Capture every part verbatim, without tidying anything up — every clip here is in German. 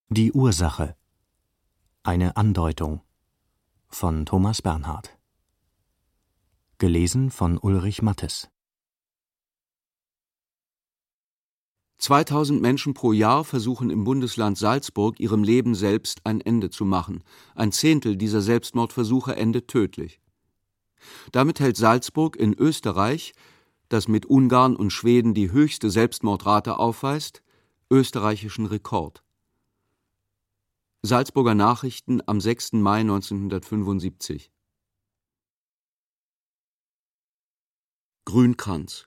Die Ursache. Eine Andeutung von Thomas Bernhard. Gelesen von Ulrich Mattes. zweitausend Menschen pro Jahr versuchen im Bundesland Salzburg, ihrem Leben selbst ein Ende zu machen. Ein Zehntel dieser Selbstmordversuche endet tödlich. Damit hält Salzburg in Österreich, das mit Ungarn und Schweden die höchste Selbstmordrate aufweist, österreichischen Rekord. Salzburger Nachrichten am sechsten Mai neunzehnhundertfünfundsiebzig. Grünkranz.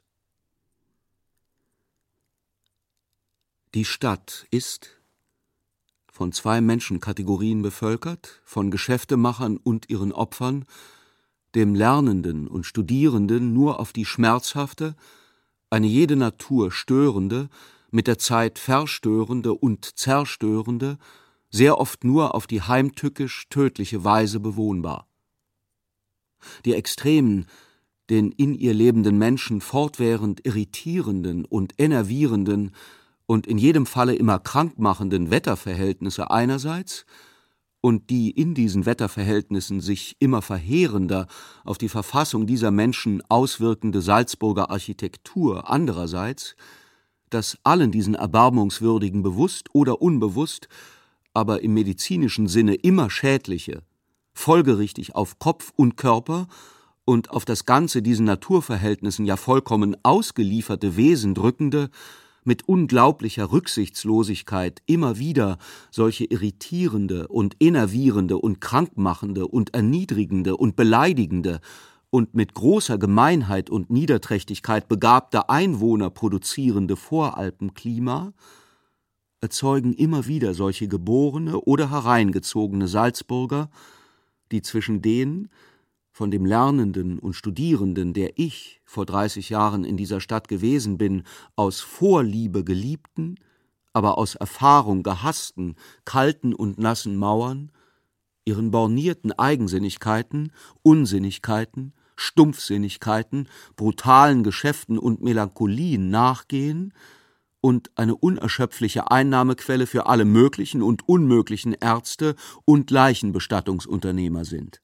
Die Stadt ist von zwei Menschenkategorien bevölkert, von Geschäftemachern und ihren Opfern, dem Lernenden und Studierenden nur auf die schmerzhafte, eine jede Natur störende, mit der Zeit verstörende und zerstörende, sehr oft nur auf die heimtückisch tödliche Weise bewohnbar. Die extremen, den in ihr lebenden Menschen fortwährend irritierenden und enervierenden und in jedem Falle immer krankmachenden Wetterverhältnisse einerseits und die in diesen Wetterverhältnissen sich immer verheerender auf die Verfassung dieser Menschen auswirkende Salzburger Architektur andererseits, das allen diesen Erbarmungswürdigen bewusst oder unbewusst, aber im medizinischen Sinne immer schädliche, folgerichtig auf Kopf und Körper und auf das Ganze diesen Naturverhältnissen ja vollkommen ausgelieferte Wesen drückende, mit unglaublicher Rücksichtslosigkeit immer wieder solche irritierende und enervierende und krankmachende und erniedrigende und beleidigende und mit großer Gemeinheit und Niederträchtigkeit begabte Einwohner produzierende Voralpenklima erzeugen immer wieder solche geborene oder hereingezogene Salzburger, die zwischen den von dem Lernenden und Studierenden, der ich vor dreißig Jahren in dieser Stadt gewesen bin, aus Vorliebe geliebten, aber aus Erfahrung gehassten, kalten und nassen Mauern, ihren bornierten Eigensinnigkeiten, Unsinnigkeiten, Stumpfsinnigkeiten, brutalen Geschäften und Melancholien nachgehen und eine unerschöpfliche Einnahmequelle für alle möglichen und unmöglichen Ärzte und Leichenbestattungsunternehmer sind.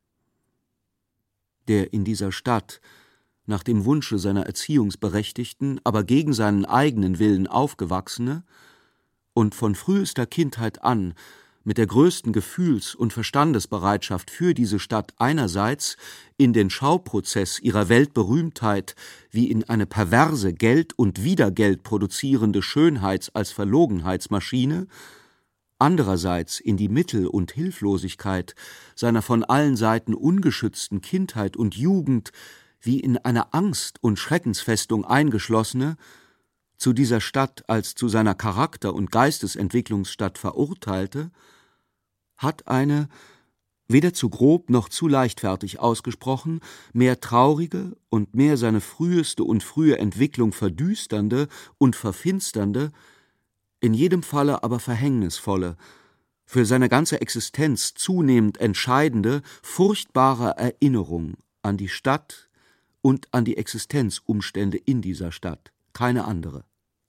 Der in dieser Stadt, nach dem Wunsche seiner Erziehungsberechtigten, aber gegen seinen eigenen Willen aufgewachsene und von frühester Kindheit an mit der größten Gefühls- und Verstandesbereitschaft für diese Stadt einerseits in den Schauprozess ihrer Weltberühmtheit wie in eine perverse Geld- und Wiedergeld produzierende Schönheits- als Verlogenheitsmaschine, andererseits in die Mittel- und Hilflosigkeit seiner von allen Seiten ungeschützten Kindheit und Jugend wie in eine Angst- und Schreckensfestung eingeschlossene, zu dieser Stadt als zu seiner Charakter- und Geistesentwicklungsstadt verurteilte, hat eine, weder zu grob noch zu leichtfertig ausgesprochen, mehr traurige und mehr seine früheste und frühe Entwicklung verdüsternde und verfinsternde, in jedem Falle aber verhängnisvolle, für seine ganze Existenz zunehmend entscheidende, furchtbare Erinnerung an die Stadt und an die Existenzumstände in dieser Stadt, keine andere.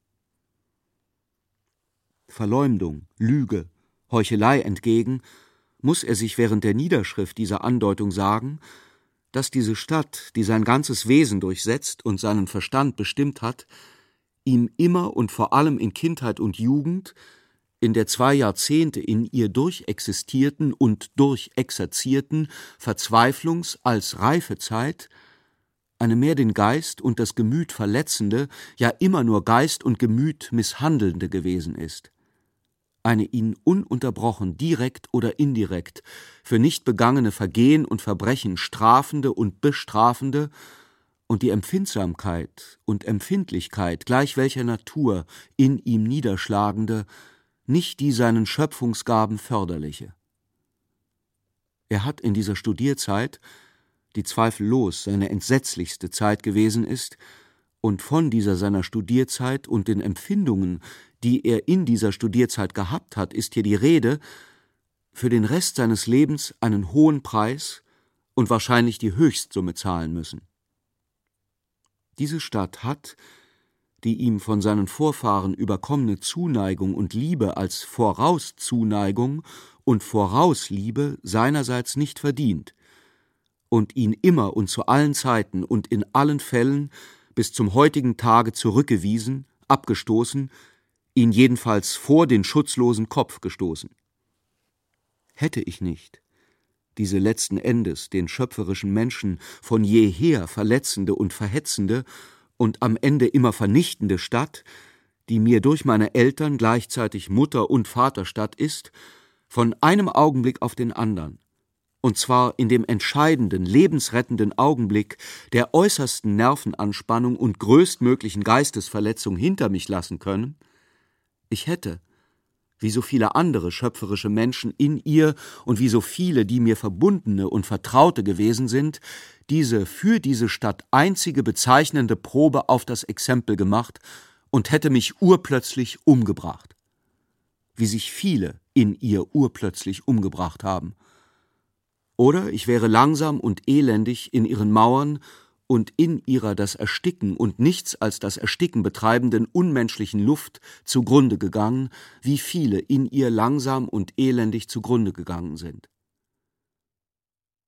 Verleumdung, Lüge, Heuchelei entgegen, muss er sich während der Niederschrift dieser Andeutung sagen, dass diese Stadt, die sein ganzes Wesen durchsetzt und seinen Verstand bestimmt hat, ihm immer und vor allem in Kindheit und Jugend, in der zwei Jahrzehnte in ihr durchexistierten und durchexerzierten Verzweiflungs- als Reifezeit, eine mehr den Geist und das Gemüt verletzende, ja immer nur Geist und Gemüt misshandelnde gewesen ist. Eine ihn ununterbrochen, direkt oder indirekt, für nicht begangene Vergehen und Verbrechen strafende und bestrafende und die Empfindsamkeit und Empfindlichkeit gleich welcher Natur in ihm niederschlagende, nicht die seinen Schöpfungsgaben förderliche. Er hat in dieser Studierzeit, die zweifellos seine entsetzlichste Zeit gewesen ist, und von dieser seiner Studierzeit und den Empfindungen, die er in dieser Studierzeit gehabt hat, ist hier die Rede, für den Rest seines Lebens einen hohen Preis und wahrscheinlich die Höchstsumme zahlen müssen. Diese Stadt hat, die ihm von seinen Vorfahren überkommene Zuneigung und Liebe als Vorauszuneigung und Vorausliebe seinerseits nicht verdient und ihn immer und zu allen Zeiten und in allen Fällen bis zum heutigen Tage zurückgewiesen, abgestoßen, ihn jedenfalls vor den schutzlosen Kopf gestoßen. Hätte ich nicht diese letzten Endes den schöpferischen Menschen von jeher verletzende und verhetzende und am Ende immer vernichtende Stadt, die mir durch meine Eltern gleichzeitig Mutter und Vaterstadt ist, von einem Augenblick auf den andern, und zwar in dem entscheidenden, lebensrettenden Augenblick der äußersten Nervenanspannung und größtmöglichen Geistesverletzung hinter mich lassen können, ich hätte, wie so viele andere schöpferische Menschen in ihr und wie so viele, die mir verbundene und Vertraute gewesen sind, diese für diese Stadt einzige bezeichnende Probe auf das Exempel gemacht und hätte mich urplötzlich umgebracht, wie sich viele in ihr urplötzlich umgebracht haben. Oder ich wäre langsam und elendig in ihren Mauern und in ihrer das Ersticken und nichts als das Ersticken betreibenden unmenschlichen Luft zugrunde gegangen, wie viele in ihr langsam und elendig zugrunde gegangen sind.